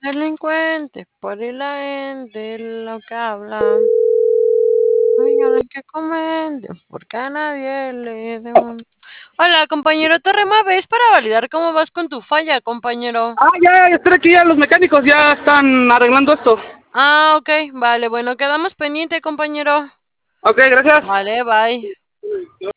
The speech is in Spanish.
Delincuente, por ahí la gente lo que habla. Oigan, que comenten, porque a nadie le debo. Hola, compañero, te ves para validar cómo vas con tu falla, compañero. Ya estoy aquí, ya los mecánicos ya están arreglando esto. Ah, ok, vale, bueno, quedamos pendiente, compañero. Ok, gracias. Vale, bye.